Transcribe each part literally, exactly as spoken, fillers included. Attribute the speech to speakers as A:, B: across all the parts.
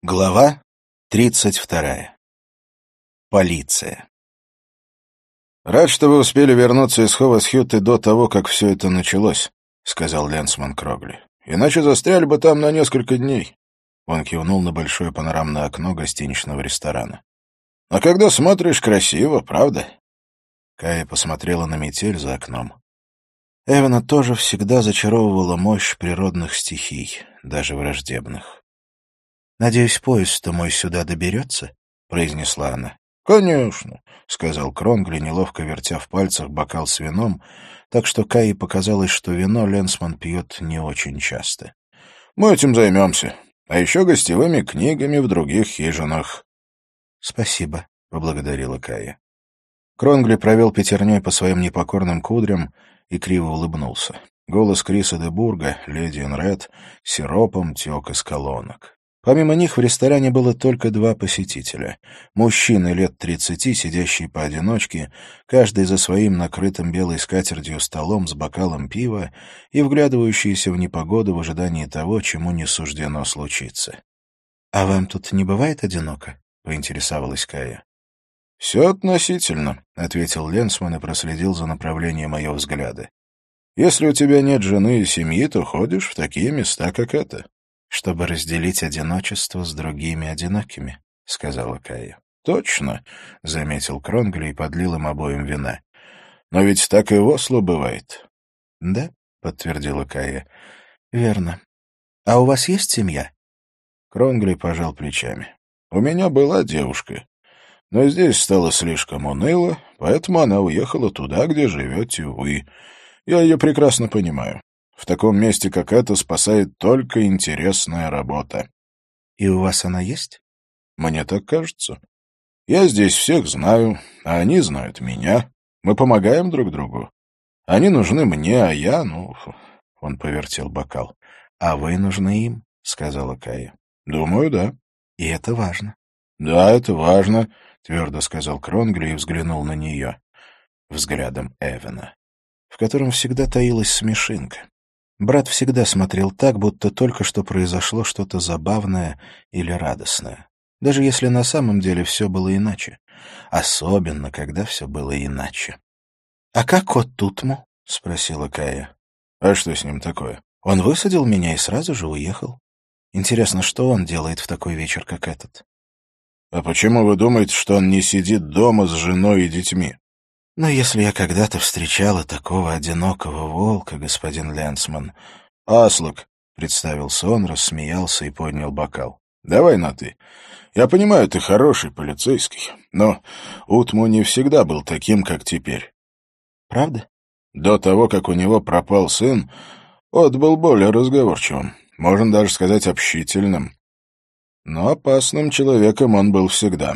A: Глава тридцать вторая. Полиция. «Рад, что вы успели вернуться из Ховас-Хьюты до того, как все это началось», — сказал Ленсман Крогли. «Иначе застряли бы там на несколько дней». Он кивнул на большое панорамное окно гостиничного ресторана. «А когда смотришь, красиво, правда?» Кая посмотрела на метель за окном. Эвана тоже всегда зачаровывала мощь природных стихий, даже враждебных. «Надеюсь, поезд-то мой сюда доберется?» — произнесла она. «Конечно», — сказал Кронгли, неловко вертя в пальцах бокал с вином, так что Кае показалось, что вино Ленсман пьет не очень часто. «Мы этим займемся. А еще гостевыми книгами в других хижинах». «Спасибо», — поблагодарила Кая. Кронгли провел пятерней по своим непокорным кудрям и криво улыбнулся. Голос Криса де Бурга, леди Энред, сиропом тек из колонок. Помимо них в ресторане было только два посетителя. Мужчины лет тридцати, сидящие поодиночке, каждый за своим накрытым белой скатертью столом с бокалом пива и вглядывающиеся в непогоду в ожидании того, чему не суждено случиться. — А вам тут не бывает одиноко? — поинтересовалась Кая. — Все относительно, — ответил Ленсман и проследил за направлением ее взгляда. — Если у тебя нет жены и семьи, то ходишь в такие места, как это. «Чтобы разделить одиночество с другими одинокими», — сказала Кая. «Точно», — заметил Кронгли и подлил им обоим вина. «Но ведь так и в Осло бывает». «Да», — подтвердила Кая. «Верно. А у вас есть семья?» Кронгли пожал плечами. «У меня была девушка, но здесь стало слишком уныло, поэтому она уехала туда, где живете вы. Я ее прекрасно понимаю. В таком месте, как это, спасает только интересная работа». «И у вас она есть?» «Мне так кажется. Я здесь всех знаю, а они знают меня. Мы помогаем друг другу. Они нужны мне, а я, ну...» Он повертел бокал. «А вы нужны им», — сказала Кая. «Думаю, да». «И это важно». «Да, это важно», — твердо сказал Кронгли и взглянул на нее. Взглядом Эвана, в котором всегда таилась смешинка. Брат всегда смотрел так, будто только что произошло что-то забавное или радостное. Даже если на самом деле все было иначе. Особенно, когда все было иначе. — А как кот Тутму? — спросила Кая. — А что с ним такое? Он высадил меня и сразу же уехал. Интересно, что он делает в такой вечер, как этот? — А почему вы думаете, что он не сидит дома с женой и детьми? Но если я когда-то встречала такого одинокого волка, господин Ленсман... — Аслок, — представился он, рассмеялся и поднял бокал. — Давай на «ты». Я понимаю, ты хороший полицейский, но Утму не всегда был таким, как теперь. — Правда? До того, как у него пропал сын, От был более разговорчивым, можно даже сказать общительным. Но опасным человеком он был всегда.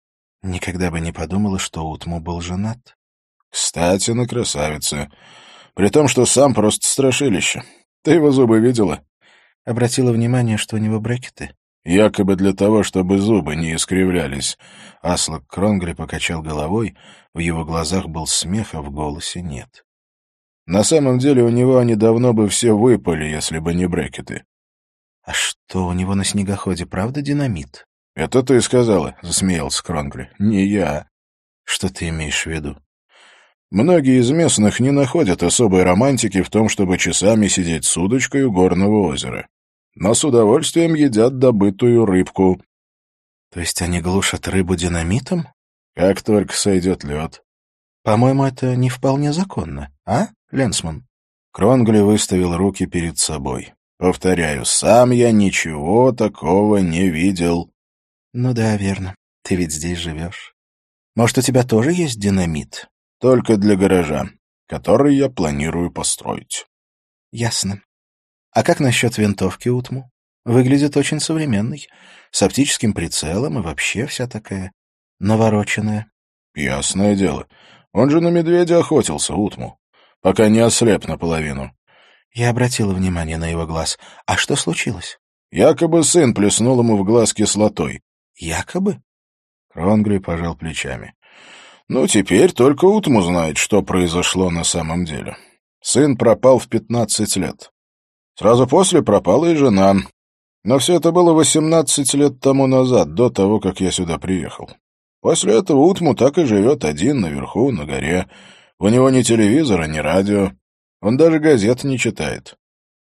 A: Никогда бы не подумала, что Утму был женат. Кстати, на красавице. При том, что сам просто страшилище. Ты его зубы видела? Обратила внимание, что у него брекеты. Якобы для того, чтобы зубы не искривлялись. Аслак Кронгли покачал головой. В его глазах был смех, а в голосе нет. На самом деле у него они давно бы все выпали, если бы не брекеты. — А что, у него на снегоходе правда динамит? — Это ты сказала, — засмеялся Кронгли. — Не я. — Что ты имеешь в виду? Многие из местных не находят особой романтики в том, чтобы часами сидеть с удочкой у горного озера. Но с удовольствием едят добытую рыбку. — То есть они глушат рыбу динамитом? — Как только сойдет лед. — По-моему, это не вполне законно, а, Ленсман? Кронгли выставил руки перед собой. — Повторяю, сам я ничего такого не видел. — Ну да, верно. Ты ведь здесь живешь. Может, у тебя тоже есть динамит? Только для гаража, который я планирую построить. Ясно. А как насчет винтовки Утму? Выглядит очень современной, с оптическим прицелом и вообще вся такая навороченная. Ясное дело. Он же на медведя охотился, Утму, пока не ослеп наполовину. Я обратила внимание на его глаз. А что случилось? Якобы сын плеснул ему в глаз кислотой. Якобы? Кронгли пожал плечами. Ну, теперь только Утму знает, что произошло на самом деле. Сын пропал в пятнадцать лет. Сразу после пропала и жена. Но все это было восемнадцать лет тому назад, до того, как я сюда приехал. После этого Утму так и живет один наверху, на горе. У него ни телевизора, ни радио. Он даже газет не читает.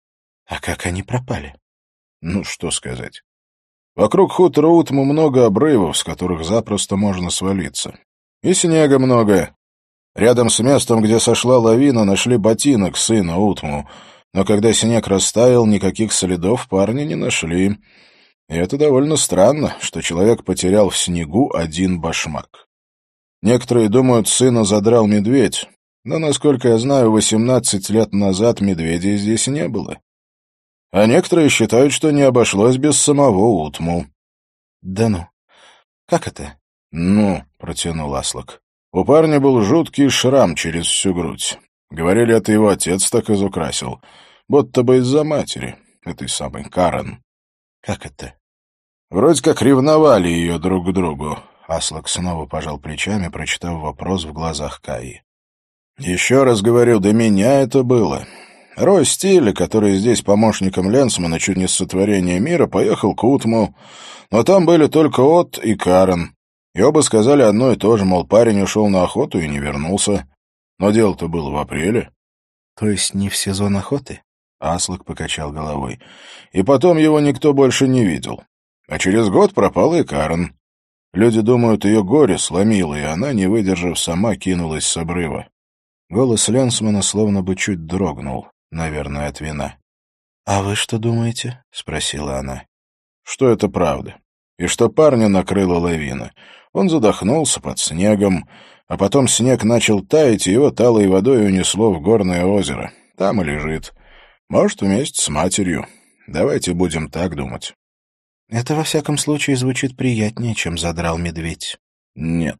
B: А как они пропали?
A: Ну, что сказать. Вокруг хутора Утму много обрывов, с которых запросто можно свалиться. И снега много. Рядом с местом, где сошла лавина, нашли ботинок сына Утму, но когда снег растаял, никаких следов парня не нашли. И это довольно странно, что человек потерял в снегу один башмак. Некоторые думают, сына задрал медведь, но, насколько я знаю, восемнадцать лет назад медведя здесь не было. А некоторые считают, что не обошлось без самого Утму.
B: — Да ну, как это?
A: — Ну, — протянул Аслак. У парня был жуткий шрам через всю грудь. Говорили, это его отец так изукрасил. Будто бы из-за матери, этой самой Карен.
B: — Как это?
A: — Вроде как ревновали ее друг к другу. Аслак снова пожал плечами, прочитав вопрос в глазах Каи. — Еще раз говорю, до меня это было. Рой Стиле, который здесь помощником Ленсмана чуть не с сотворения мира, поехал к Утму, но там были только От и Карен. И оба сказали одно и то же, мол, парень ушел на охоту и не вернулся. Но дело-то было в апреле.
B: — То есть не в сезон охоты?
A: Аслак покачал головой. И потом его никто больше не видел. А через год пропала и Карен. Люди думают, ее горе сломило, и она, не выдержав, сама кинулась с обрыва. Голос Ленсмана словно бы чуть дрогнул, наверное, от вина.
B: — А вы что думаете? — спросила она.
A: — Что это правда. И что парня накрыла лавина. Он задохнулся под снегом, а потом снег начал таять, и его талой водой унесло в горное озеро. Там и лежит. Может, вместе с матерью. Давайте будем так думать.
B: — Это, во всяком случае, звучит приятнее, чем задрал медведь.
A: — Нет.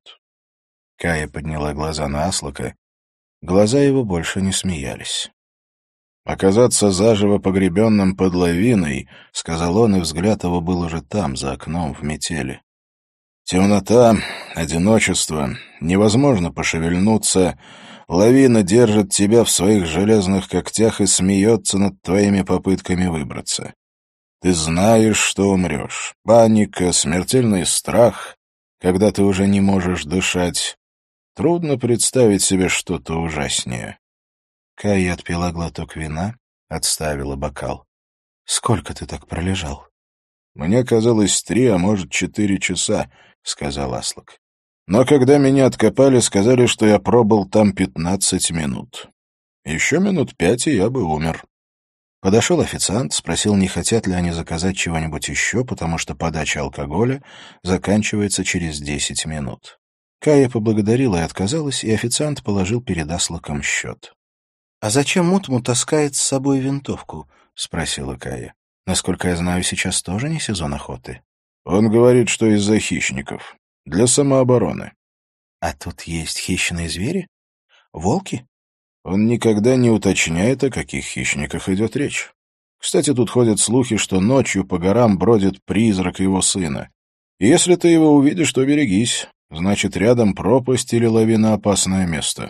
B: Кая подняла глаза на Аслака. Глаза его больше не смеялись.
A: «Оказаться заживо погребенным под лавиной», — сказал он, и взгляд его был уже там, за окном, в метели. «Темнота, одиночество, невозможно пошевельнуться, лавина держит тебя в своих железных когтях и смеется над твоими попытками выбраться. Ты знаешь, что умрешь. Паника, смертельный страх, когда ты уже не можешь дышать. Трудно представить себе что-то ужаснее».
B: Кая отпила глоток вина, отставила бокал. — Сколько ты так пролежал?
A: — Мне казалось три, а может, четыре часа, — сказал Аслак. Но когда меня откопали, сказали, что я пробыл там пятнадцать минут. Еще минут пять, и я бы умер.
B: Подошел официант, спросил, не хотят ли они заказать чего-нибудь еще, потому что подача алкоголя заканчивается через десять минут. Кая поблагодарила и отказалась, и официант положил перед Аслаком счет. — А зачем Утму таскает с собой винтовку? — спросила Кая. — Насколько я знаю, сейчас тоже не сезон охоты.
A: — Он говорит, что из-за хищников. Для самообороны.
B: — А тут есть хищные звери? Волки?
A: Он никогда не уточняет, о каких хищниках идет речь. Кстати, тут ходят слухи, что ночью по горам бродит призрак его сына. И если ты его увидишь, то берегись. Значит, рядом пропасть или лавиноопасное место.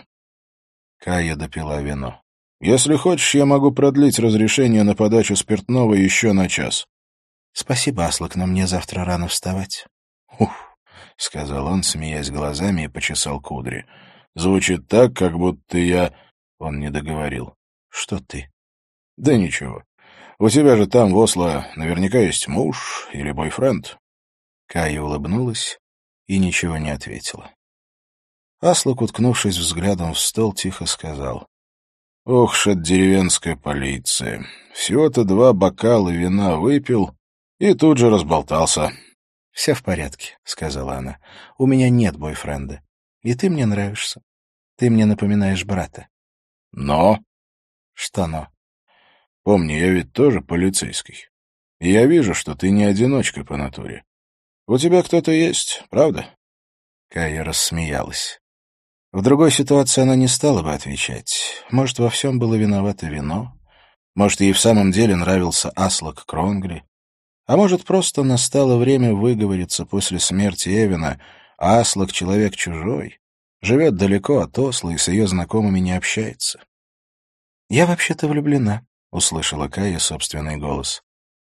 B: Кая допила вино.
A: «Если хочешь, я могу продлить разрешение на подачу спиртного еще на час».
B: «Спасибо, Аслак, но мне завтра рано вставать».
A: «Ух», — сказал он, смеясь глазами, и почесал кудри. «Звучит так, как будто я...» Он не договорил.
B: «Что ты?»
A: «Да ничего. У тебя же там, в Осло, наверняка есть муж или бойфренд».
B: Кая улыбнулась и ничего не ответила. Аслак, уткнувшись взглядом в стол, тихо сказал:
A: «Ох ж от деревенская полиция. Всего-то два бокала вина выпил и тут же разболтался».
B: «Все в порядке», — сказала она. «У меня нет бойфренда. И ты мне нравишься. Ты мне напоминаешь брата».
A: «Но?»
B: «Что но?»
A: «Помни, я ведь тоже полицейский. И я вижу, что ты не одиночка по натуре. У тебя кто-то есть, правда?»
B: Кая рассмеялась. В другой ситуации она не стала бы отвечать. Может, во всем было виновато вино, может, ей в самом деле нравился Аслак Кронгли, а может, просто настало время выговориться после смерти Эвена, а Аслак — человек чужой, живет далеко от Осло и с ее знакомыми не общается. «Я вообще-то влюблена», — услышала Кая собственный голос.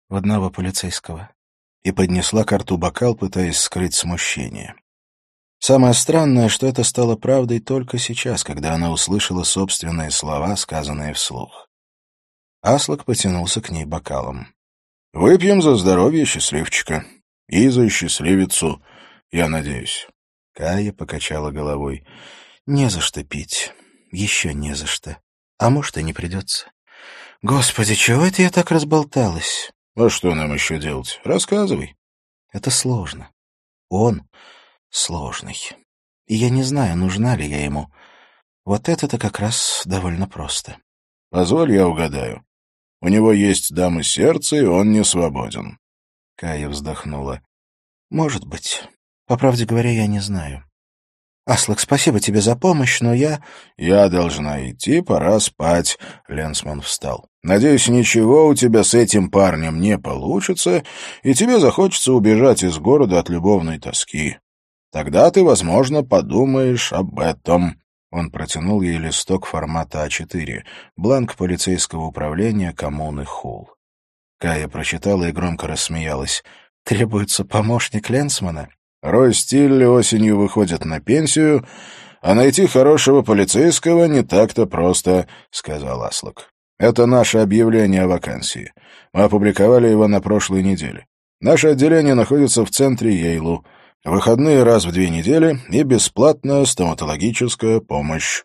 B: в одного полицейского. И поднесла к рту бокал, пытаясь скрыть смущение. Самое странное, что это стало правдой только сейчас, когда она услышала собственные слова, сказанные вслух. Аслак потянулся к ней бокалом. «Выпьем за здоровье счастливчика. И за счастливицу, я надеюсь». Кая покачала головой. «Не за что пить. Еще не за что. А может, и не придется. Господи, чего это я так разболталась?»
A: «А что нам еще делать? Рассказывай».
B: «Это сложно. Он сложный. И я не знаю, нужна ли я ему. Вот это-то как раз довольно просто».
A: «Позволь, я угадаю. У него есть дама сердца, и он не свободен».
B: Кая вздохнула. «Может быть. По правде говоря, я не знаю. Аслак, спасибо тебе за помощь, но я...»
A: «Я должна идти, пора спать», — Ленсман встал. «Надеюсь, ничего у тебя с этим парнем не получится, и тебе захочется убежать из города от любовной тоски. Тогда ты, возможно, подумаешь об этом». Он протянул ей листок формата а четыре, бланк полицейского управления коммуны Хулл.
B: Кая прочитала и громко рассмеялась. «Требуется помощник Ленсмана?»
A: «Рой Стилли осенью выходит на пенсию, а найти хорошего полицейского не так-то просто», — сказал Аслак. «Это наше объявление о вакансии. Мы опубликовали его на прошлой неделе. Наше отделение находится в центре Йейлу. Выходные раз в две недели и бесплатная стоматологическая помощь».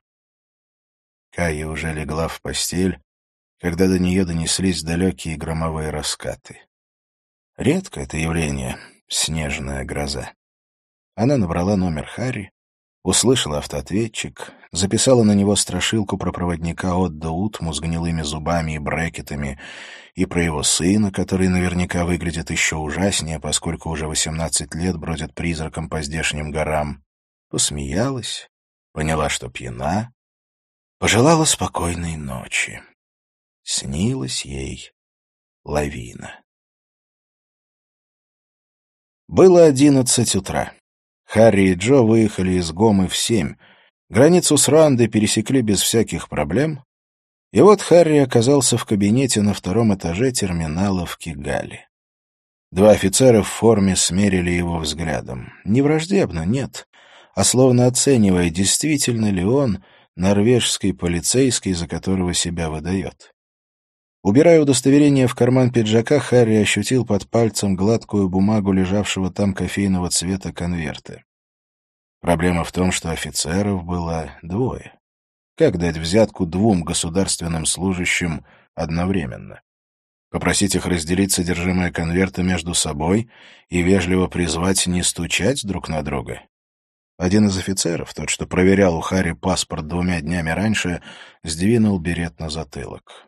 B: Кая уже легла в постель, когда до нее донеслись далекие громовые раскаты. Редко это явление — снежная гроза. Она набрала номер Харри, услышала автоответчик, записала на него страшилку про проводника Отда Утму с гнилыми зубами и брекетами и про его сына, который наверняка выглядит еще ужаснее, поскольку уже восемнадцать лет бродит призраком по здешним горам. Посмеялась, поняла, что пьяна, пожелала спокойной ночи. Снилась ей лавина. Было одиннадцать утра. Харри и Джо выехали из Гомы в семь. Границу с Руандой пересекли без всяких проблем. И вот Харри оказался в кабинете на втором этаже терминала в Кигали. Два офицера в форме смерили его взглядом. Не враждебно, нет, а словно оценивая, действительно ли он норвежский полицейский, за которого себя выдает. Убирая удостоверение в карман пиджака, Харри ощутил под пальцем гладкую бумагу лежавшего там кофейного цвета конверта. Проблема в том, что офицеров было двое. Как дать взятку двум государственным служащим одновременно? Попросить их разделить содержимое конверта между собой и вежливо призвать не стучать друг на друга? Один из офицеров, тот, что проверял у Харри паспорт двумя днями раньше, сдвинул берет на затылок.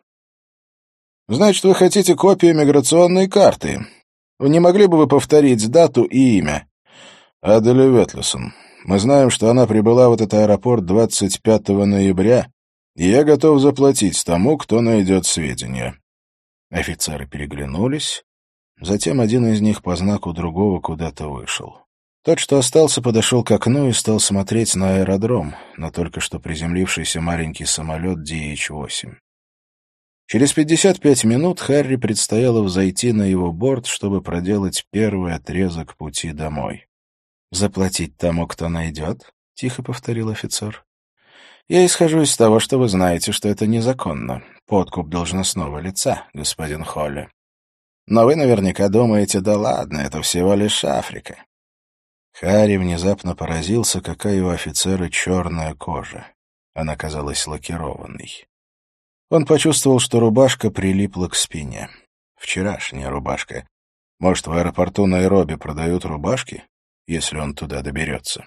B: «Значит, вы хотите копию миграционной карты. Не могли бы вы повторить дату и имя?» «Аделя Ветлесон. Мы знаем, что она прибыла в этот аэропорт двадцать пятого ноября, и я готов заплатить тому, кто найдет сведения». Офицеры переглянулись. Затем один из них по знаку другого куда-то вышел. Тот, что остался, подошел к окну и стал смотреть на аэродром, на только что приземлившийся маленький самолет ди эйч восемь. Через пятьдесят пять минут Харри предстояло взойти на его борт, чтобы проделать первый отрезок пути домой. «Заплатить тому, кто найдет?» — тихо повторил офицер. «Я исхожу из того, что вы знаете, что это незаконно. Подкуп должностного лица, господин Холли. Но вы наверняка думаете, да ладно, это всего лишь Африка». Харри внезапно поразился, какая у офицера черная кожа. Она казалась лакированной. Он почувствовал, что рубашка прилипла к спине. Вчерашняя рубашка. Может, в аэропорту Найроби продают рубашки, если он туда доберется?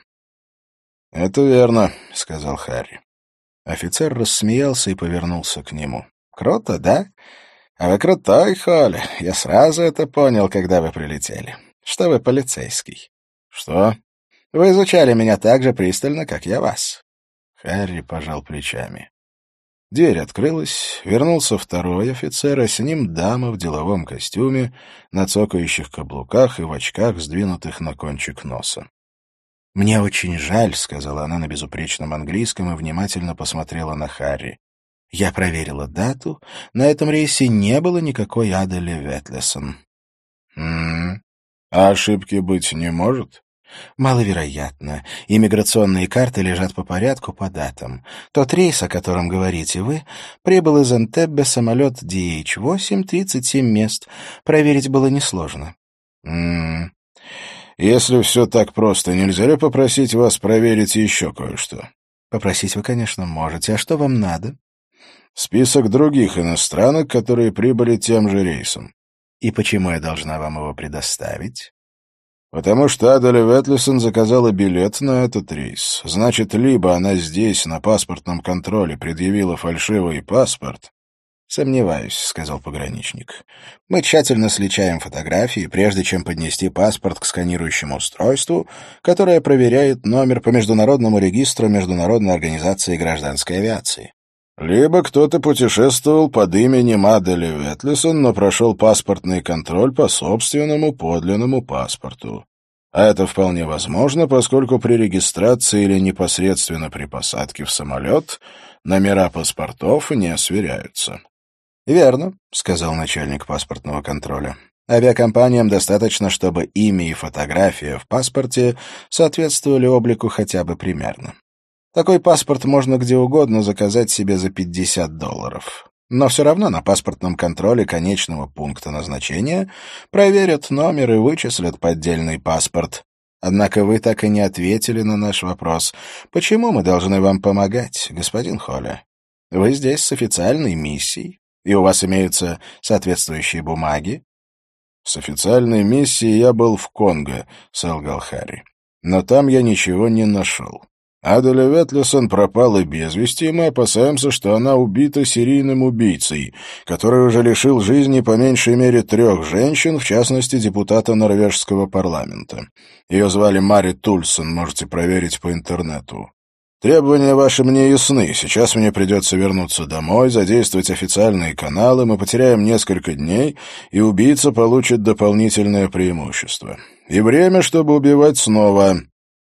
B: — Это верно, — сказал Харри. Офицер рассмеялся и повернулся к нему. — Круто, да? А вы крутой, Холли. Я сразу это понял, когда вы прилетели. Что вы полицейский. — Что? — Вы изучали меня так же пристально, как я вас. Харри пожал плечами. Дверь открылась, вернулся второй офицер, а с ним дама в деловом костюме, на цокающих каблуках и в очках, сдвинутых на кончик носа. «Мне очень жаль», — сказала она на безупречном английском и внимательно посмотрела на Харри. Я проверила дату. На этом рейсе не было никакой Адели Ветлесон.
A: М-м. А ошибки быть не может?
B: Маловероятно. Иммиграционные карты лежат по порядку, по датам. Тот рейс, о котором говорите вы, прибыл из Энтеббе самолет ди эйч восемь, тридцать семь мест. Проверить было несложно.
A: М-м. Если все так просто, нельзя ли попросить вас проверить еще кое-что?
B: Попросить вы, конечно, можете. А что вам надо?
A: Список других иностранок, которые прибыли тем же рейсом.
B: И почему я должна вам его предоставить?
A: Потому что Адели Ветлесон заказала билет на этот рейс. Значит, либо она здесь, на паспортном контроле, предъявила фальшивый паспорт.
B: «Сомневаюсь», — сказал пограничник. «Мы тщательно сличаем фотографии, прежде чем поднести паспорт к сканирующему устройству, которое проверяет номер по Международному регистру Международной организации гражданской авиации».
A: Либо кто-то путешествовал под именем Адели Ветлесон, но прошел паспортный контроль по собственному подлинному паспорту. А это вполне возможно, поскольку при регистрации или непосредственно при посадке в самолет номера паспортов не сверяются.
B: «Верно», — сказал начальник паспортного контроля. «Авиакомпаниям достаточно, чтобы имя и фотография в паспорте соответствовали облику хотя бы примерно. Такой паспорт можно где угодно заказать себе за пятьдесят долларов. Но все равно на паспортном контроле конечного пункта назначения проверят номер и вычислят поддельный паспорт. Однако вы так и не ответили на наш вопрос. Почему мы должны вам помогать, господин Холли? Вы здесь с официальной миссией, и у вас имеются соответствующие бумаги?»
A: «С официальной миссией я был в Конго», — солгал Харри. «Но там я ничего не нашел. Адели Ветлесон пропала без вести, и мы опасаемся, что она убита серийным убийцей, который уже лишил жизни по меньшей мере трех женщин, в частности, депутата норвежского парламента. Ее звали Мари Тульсон, можете проверить по интернету. Требования ваши мне ясны. Сейчас мне придется вернуться домой, задействовать официальные каналы, мы потеряем несколько дней, и убийца получит дополнительное преимущество. И время, чтобы убивать снова».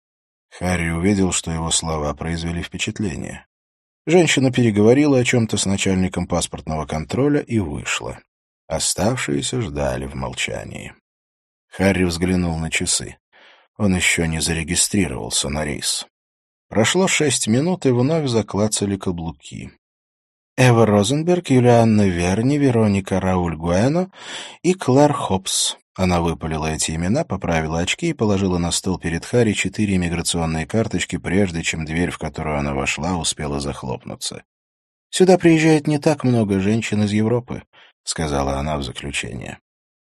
B: Харри увидел, что его слова произвели впечатление. Женщина переговорила о чем-то с начальником паспортного контроля и вышла. Оставшиеся ждали в молчании. Харри взглянул на часы. Он еще не зарегистрировался на рейс. Прошло шесть минут, и вновь заклацали каблуки. Эва Розенберг, Юлианна Верни, Вероника Рауль Гуэно и Клэр Хопс. Она выпалила эти имена, поправила очки и положила на стол перед Харри четыре иммиграционные карточки, прежде чем дверь, в которую она вошла, успела захлопнуться. «Сюда приезжает не так много женщин из Европы», — сказала она в заключение.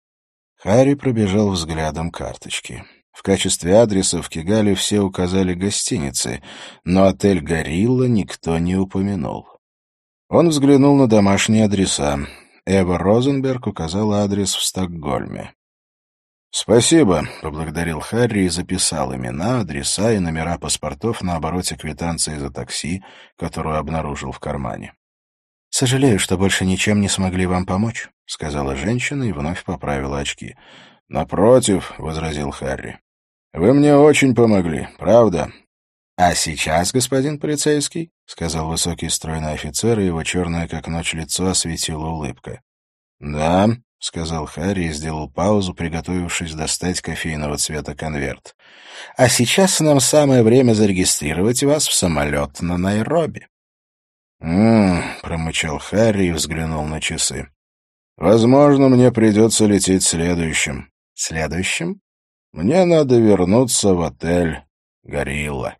B: Харри пробежал взглядом карточки. В качестве адреса в Кигале все указали гостиницы, но отель «Горилла» никто не упомянул. Он взглянул на домашние адреса. Эва Розенберг указала адрес в Стокгольме.
A: «Спасибо», — поблагодарил Харри и записал имена, адреса и номера паспортов на обороте квитанции за такси, которую обнаружил в кармане.
B: «Сожалею, что больше ничем не смогли вам помочь», — сказала женщина и вновь поправила очки.
A: «Напротив», — возразил Харри, — «вы мне очень помогли, правда».
B: «А сейчас, господин полицейский», — сказал высокий стройный офицер, и его черное как ночь лицо осветила улыбка.
A: «Да»,
B: — сказал Харри и сделал паузу, приготовившись достать кофейного цвета конверт. «А сейчас нам самое время зарегистрировать вас в самолет на Найроби».
A: «М-м-м», промычал Харри и взглянул на часы. «Возможно, мне придется лететь следующим».
B: «Следующим?»
A: «Мне надо вернуться в отель «Горилла».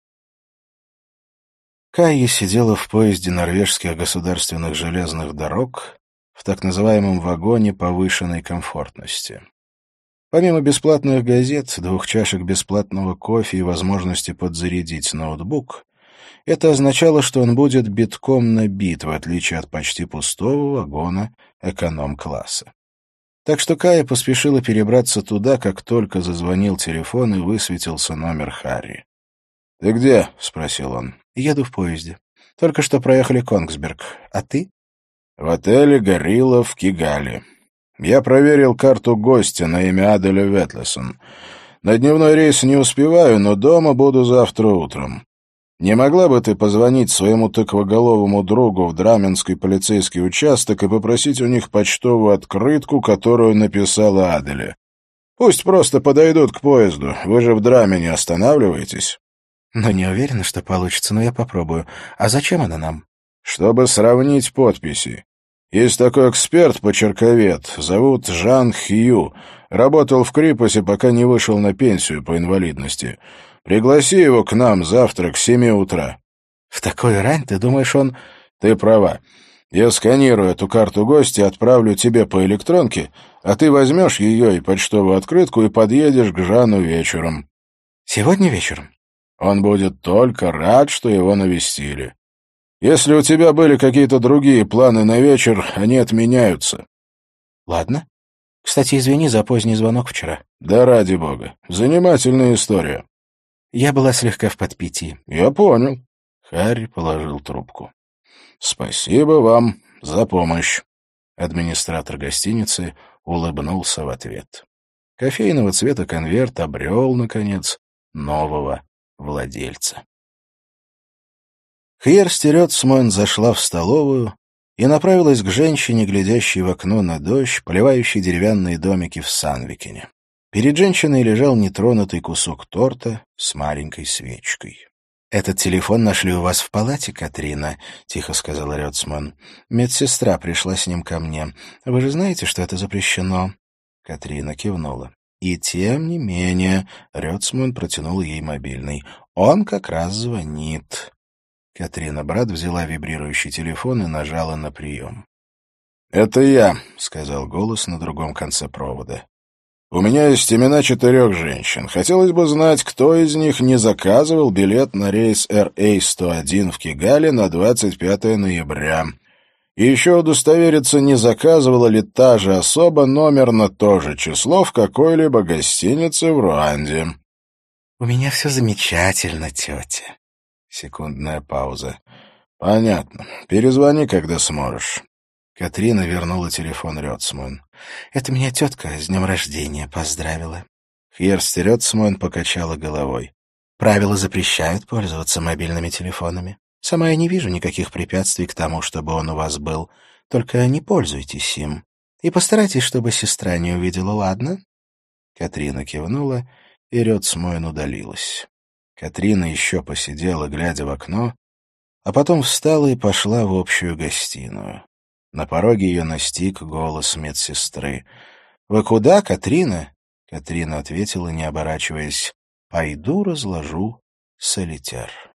B: Кайя сидела в поезде норвежских государственных железных дорог в так называемом вагоне повышенной комфортности. Помимо бесплатных газет, двух чашек бесплатного кофе и возможности подзарядить ноутбук, это означало, что он будет битком набит, в отличие от почти пустого вагона эконом-класса. Так что Кайя поспешила перебраться туда, как только зазвонил телефон и высветился номер Харри.
A: «Ты где?» — спросил он.
B: «Еду в поезде. Только что проехали Конгсберг. А ты?»
A: «В отеле «Горилла» в Кигале. Я проверил карту гостя на имя Адели Ветлесон. На дневной рейс не успеваю, но дома буду завтра утром. Не могла бы ты позвонить своему тыквоголовому другу в Драменский полицейский участок и попросить у них почтовую открытку, которую написала Аделе? Пусть просто подойдут к поезду. Вы же в Драмене останавливаетесь.
B: Но не уверена, что получится, но я попробую. А зачем она нам?
A: Чтобы сравнить подписи. Есть такой эксперт-почерковед, зовут Жан Хью. Работал в Крипосе, пока не вышел на пенсию по инвалидности. Пригласи его к нам завтра к семи утра.
B: В такую рань, ты думаешь, он...
A: Ты права. Я сканирую эту карту гостя и отправлю тебе по электронке, а ты возьмешь ее и почтовую открытку и подъедешь к Жану вечером.
B: Сегодня вечером?
A: Он будет только рад, что его навестили. Если у тебя были какие-то другие планы на вечер, они отменяются.
B: Ладно. Кстати, извини за поздний звонок вчера.
A: Да ради бога. Занимательная история.
B: Я была слегка в подпитии.
A: Я понял. Харри положил трубку. Спасибо вам за помощь. Администратор гостиницы улыбнулся в ответ. Кофейного цвета конверт обрел, наконец, нового владельца. Хьерстерёцман зашла в столовую и направилась к женщине, глядящей в окно на дождь, поливающей деревянные домики в Сандвикене. Перед женщиной лежал нетронутый кусок торта с маленькой свечкой. «Этот телефон нашли у вас в палате, Катрина», — тихо сказала Рёцман. «Медсестра пришла с ним ко мне. Вы же знаете, что это запрещено?» Катрина кивнула. «И тем не менее», — Рёцман протянул ей мобильный, — «он как раз звонит». Катрина Брат взяла вибрирующий телефон и нажала на прием. «Это я», — сказал голос на другом конце провода. «У меня есть имена четырех женщин. Хотелось бы знать, кто из них не заказывал билет на рейс эр эй сто один в Кигале на двадцать пятое ноября. И еще удостовериться, не заказывала ли та же особа номер на то же число в какой-либо гостинице в Руанде».
B: «У меня все замечательно, тетя».
A: Секундная пауза. «Понятно. Перезвони, когда сможешь».
B: Катрина вернула телефон Рёцман. «Это меня тетка с днем рождения поздравила».
A: Хьерсти Рёцман покачала головой.
B: «Правила запрещают пользоваться мобильными телефонами. Сама я не вижу никаких препятствий к тому, чтобы он у вас был. Только не пользуйтесь им. И постарайтесь, чтобы сестра не увидела, ладно?»
A: Катрина кивнула, и Рёцман удалилась. Катрина еще посидела, глядя в окно, а потом встала и пошла в общую гостиную. На пороге ее настиг голос медсестры. «Вы куда, Катрина?» Катрина ответила, не оборачиваясь. «Пойду разложу солитер».